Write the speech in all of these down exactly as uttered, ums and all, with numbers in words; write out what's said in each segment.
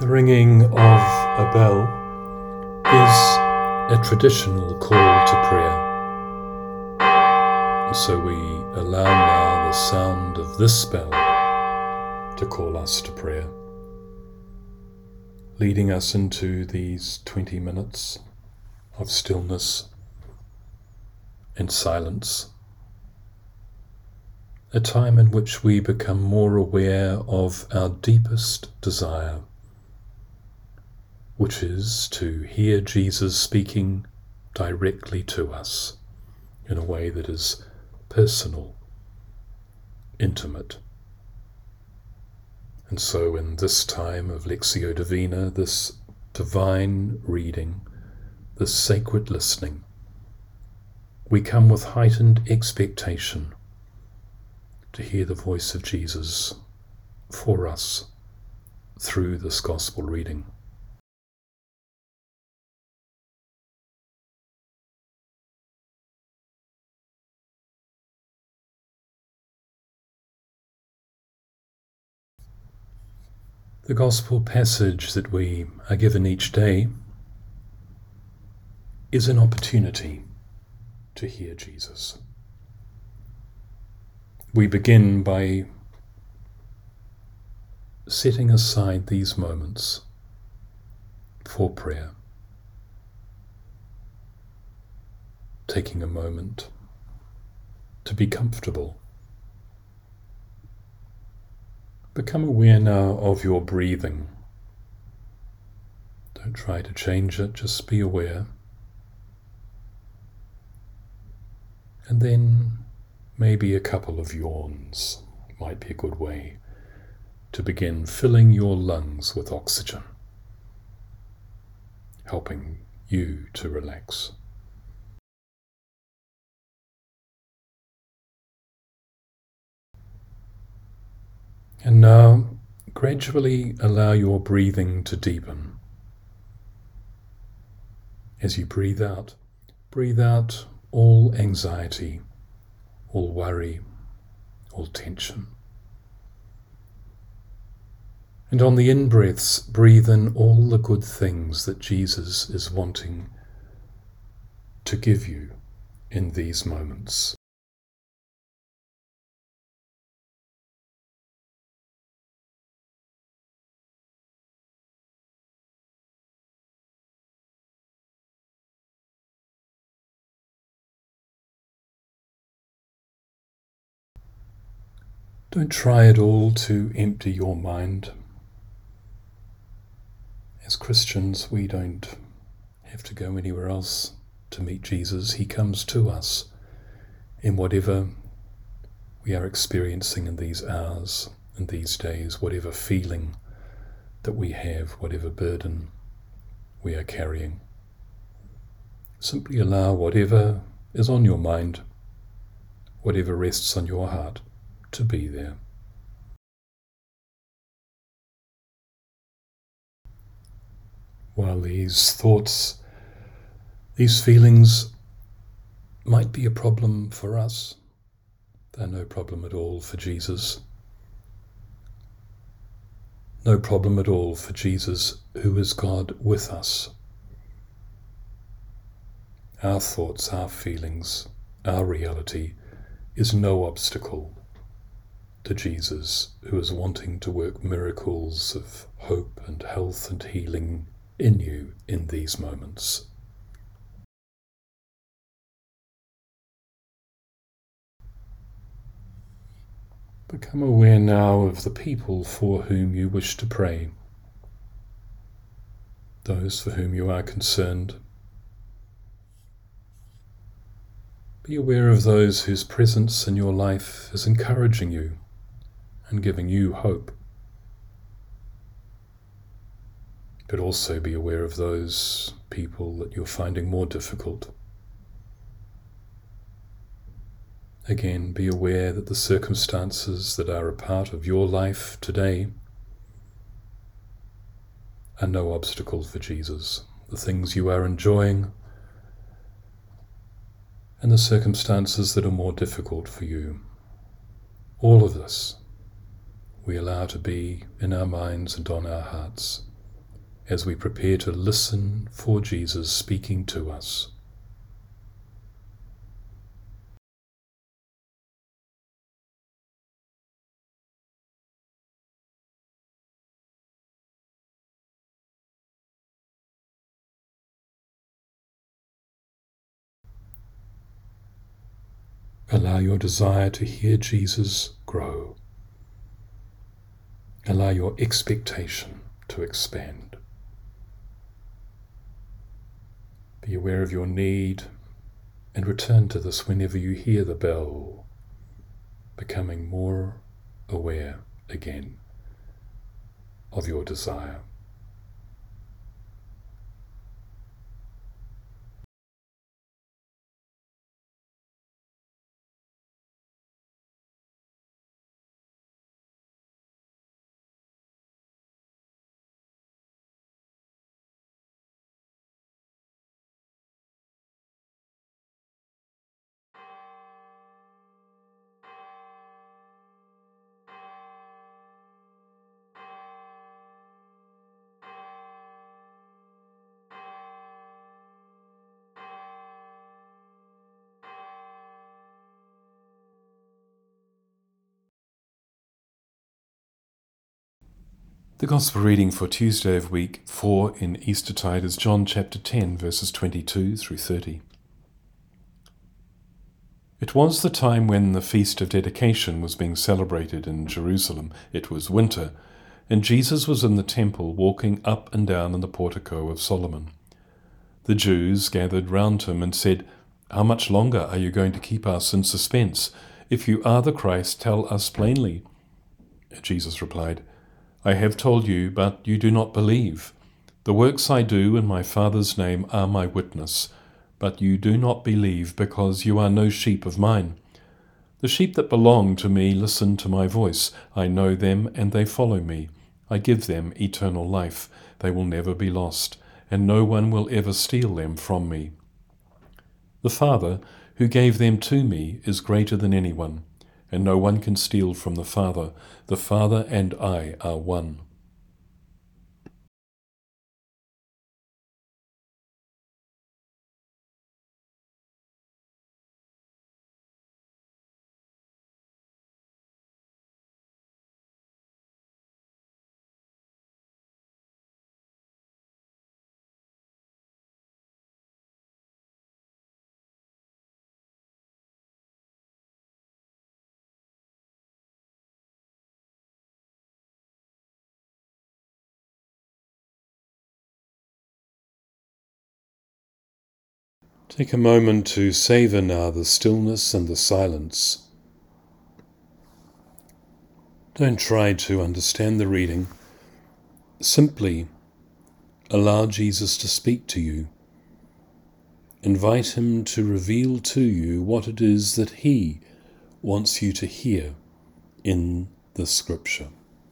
The ringing of a bell is a traditional call to prayer. And so we allow now the sound of this bell to call us to prayer, leading us into these twenty minutes of stillness and silence, a time in which we become more aware of our deepest desire, which is to hear Jesus speaking directly to us in a way that is personal, intimate. And so in this time of Lectio Divina, this divine reading, this sacred listening, we come with heightened expectation to hear the voice of Jesus for us through this gospel reading. The gospel passage that we are given each day is an opportunity to hear Jesus. We begin by setting aside these moments for prayer, taking a moment to be comfortable. Become aware now of your breathing. Don't try to change it, just be aware. And then maybe a couple of yawns might be a good way to begin filling your lungs with oxygen, helping you to relax. And now, gradually allow your breathing to deepen. As you breathe out, breathe out all anxiety, all worry, all tension. And on the in-breaths, breathe in all the good things that Jesus is wanting to give you in these moments. Don't try at all to empty your mind. As Christians, we don't have to go anywhere else to meet Jesus. He comes to us in whatever we are experiencing in these hours and these days, whatever feeling that we have, whatever burden we are carrying. Simply allow whatever is on your mind, whatever rests on your heart, to be there. While these thoughts, these feelings might be a problem for us, they're no problem at all for Jesus. No problem at all for Jesus, who is God with us. Our thoughts, our feelings, our reality is no obstacle to Jesus, who is wanting to work miracles of hope and health and healing in you in these moments. Become aware now of the people for whom you wish to pray, those for whom you are concerned. Be aware of those whose presence in your life is encouraging you and giving you hope. But also be aware of those people that you're finding more difficult. Again, be aware that the circumstances that are a part of your life today are no obstacle for Jesus. The things you are enjoying and the circumstances that are more difficult for you. All of this we allow to be in our minds and on our hearts as we prepare to listen for Jesus speaking to us. Allow your desire to hear Jesus grow. Allow your expectation to expand. Be aware of your need and return to this whenever you hear the bell, becoming more aware again of your desire. The Gospel reading for Tuesday of week four in Eastertide is John chapter ten, verses twenty-two through thirty. It was the time when the Feast of Dedication was being celebrated in Jerusalem. It was winter, and Jesus was in the temple walking up and down in the portico of Solomon. The Jews gathered round him and said, "How much longer are you going to keep us in suspense? If you are the Christ, tell us plainly." Jesus replied, "I have told you, but you do not believe. The works I do in my Father's name are my witness, but you do not believe because you are no sheep of mine. The sheep that belong to me listen to my voice. I know them and they follow me. I give them eternal life. They will never be lost, and no one will ever steal them from me. The Father, who gave them to me, is greater than anyone, and no one can steal from the Father. The Father and I are one." Take a moment to savour now the stillness and the silence. Don't try to understand the reading. Simply allow Jesus to speak to you. Invite him to reveal to you what it is that he wants you to hear in the Scripture.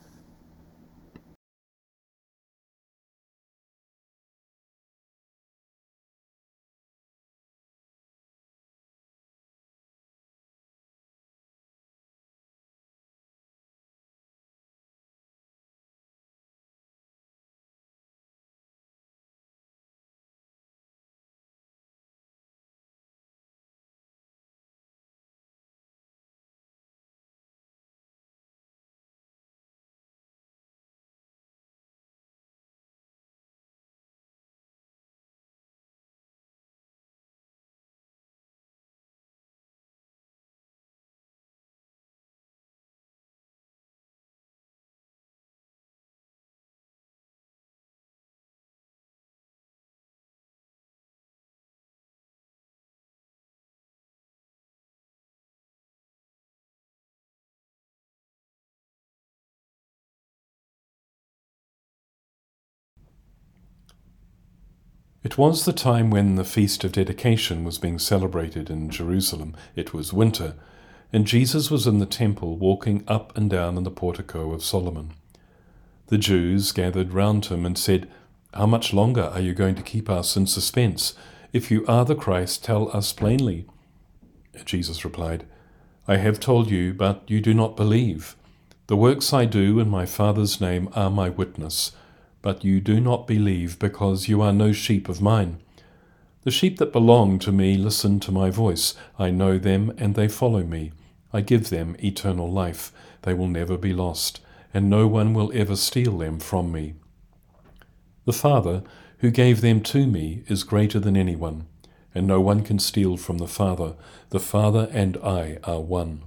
It was the time when the Feast of Dedication was being celebrated in Jerusalem. It was winter, and Jesus was in the temple walking up and down in the portico of Solomon. The Jews gathered round him and said, "How much longer are you going to keep us in suspense? If you are the Christ, tell us plainly." Jesus replied, "I have told you, but you do not believe. The works I do in my Father's name are my witness, But you do not believe because you are no sheep of mine. The sheep that belong to me listen to my voice. I know them and they follow me. I give them eternal life. They will never be lost, and no one will ever steal them from me. The Father, who gave them to me, is greater than anyone, and no one can steal from the Father. The Father and I are one.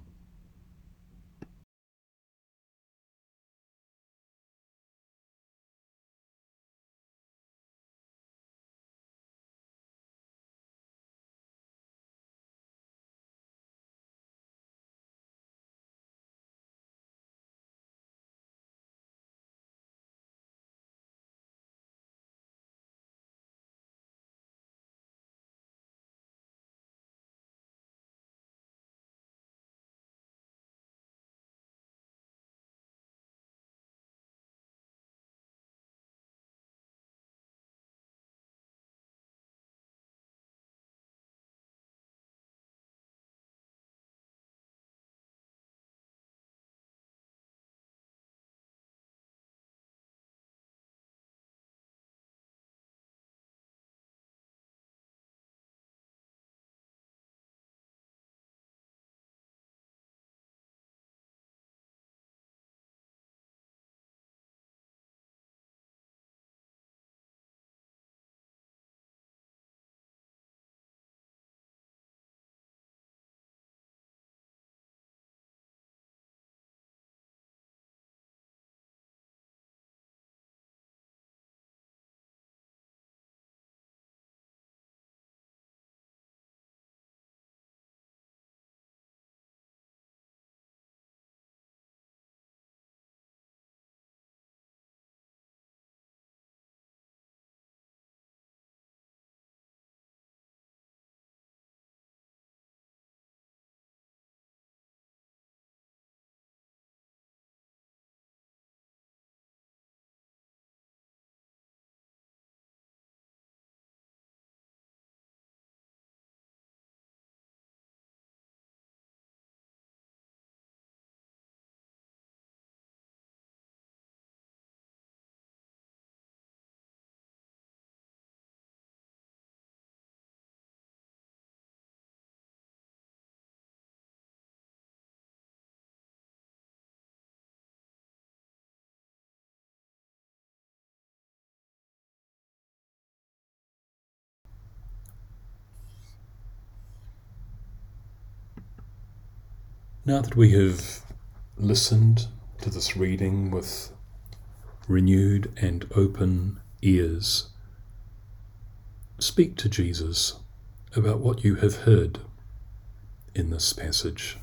Now that we have listened to this reading with renewed and open ears, speak to Jesus about what you have heard in this passage.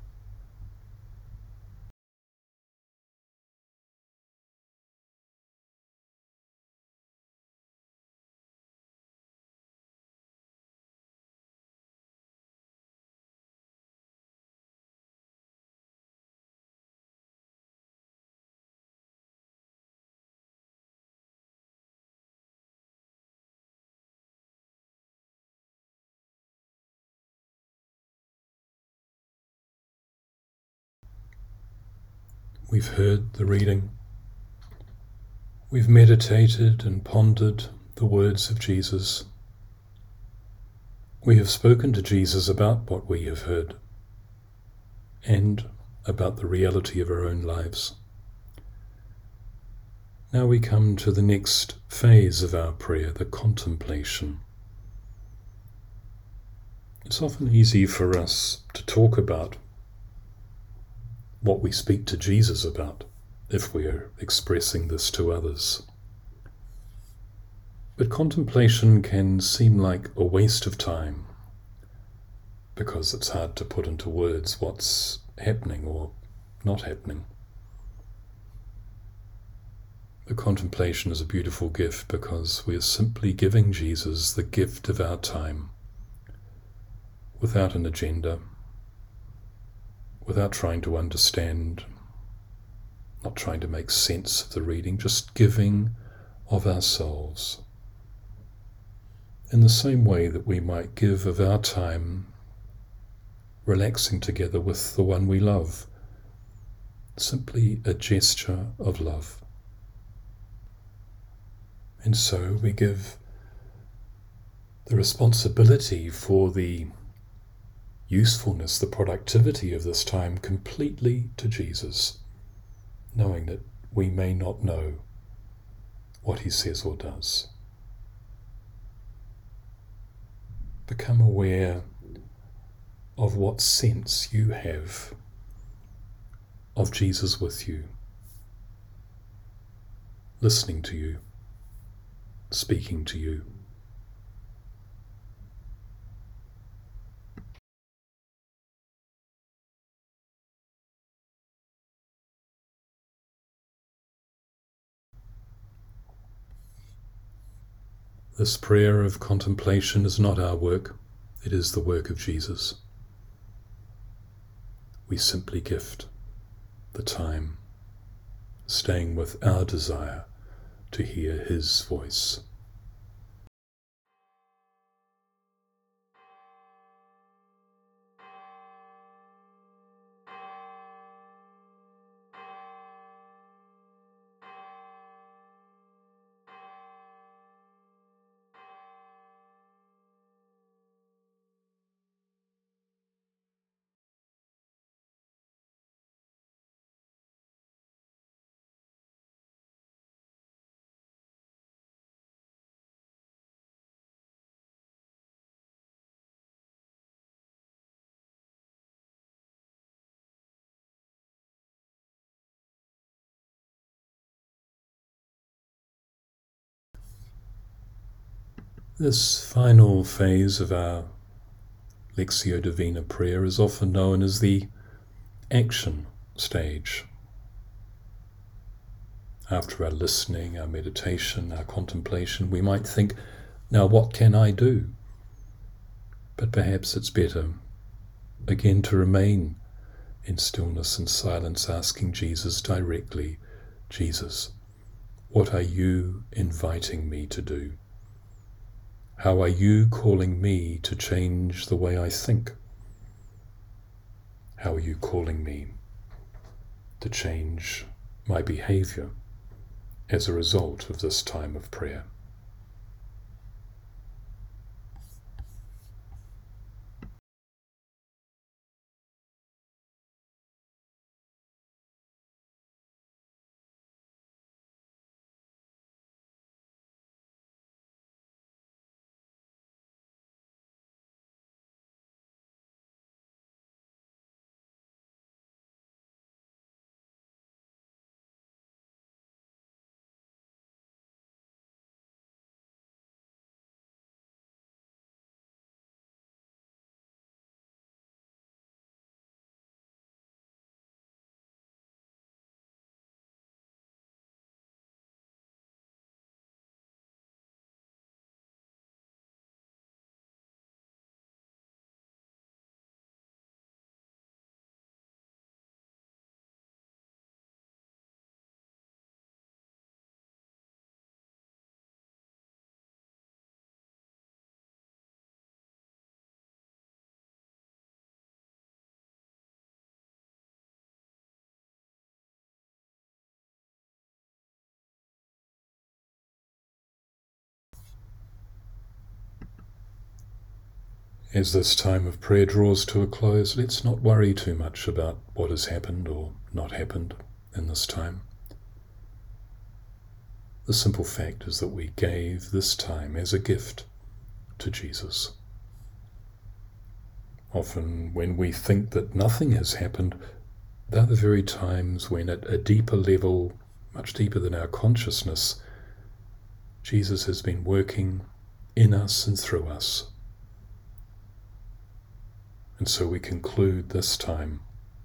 We've heard the reading. We've meditated and pondered the words of Jesus. We have spoken to Jesus about what we have heard and about the reality of our own lives. Now we come to the next phase of our prayer, the contemplation. It's often easy for us to talk about what we speak to Jesus about if we are expressing this to others. But contemplation can seem like a waste of time because it's hard to put into words what's happening or not happening. The contemplation is a beautiful gift because we are simply giving Jesus the gift of our time without an agenda, without trying to understand, not trying to make sense of the reading, just giving of ourselves. In the same way that we might give of our time relaxing together with the one we love, simply a gesture of love. And so we give the responsibility for the usefulness, the productivity of this time completely to Jesus, knowing that we may not know what he says or does. Become aware of what sense you have of Jesus with you, listening to you, speaking to you. This prayer of contemplation is not our work, it is the work of Jesus. We simply gift the time, staying with our desire to hear his voice. This final phase of our Lectio Divina prayer is often known as the action stage. After our listening, our meditation, our contemplation, we might think, now what can I do? But perhaps it's better, again, to remain in stillness and silence, asking Jesus directly, Jesus, what are you inviting me to do? How are you calling me to change the way I think? How are you calling me to change my behavior as a result of this time of prayer? As this time of prayer draws to a close, let's not worry too much about what has happened or not happened in this time. The simple fact is that we gave this time as a gift to Jesus. Often when we think that nothing has happened, they're the very times when at a deeper level, much deeper than our consciousness, Jesus has been working in us and through us. And so we conclude this time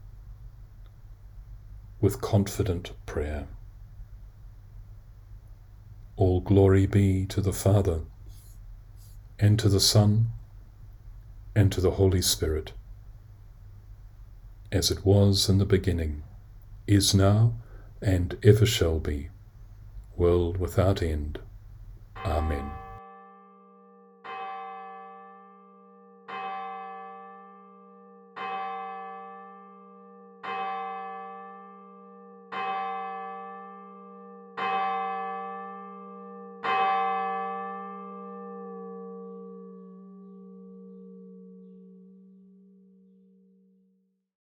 with confident prayer. All glory be to the Father, and to the Son, and to the Holy Spirit, as it was in the beginning, is now, and ever shall be, world without end. Amen.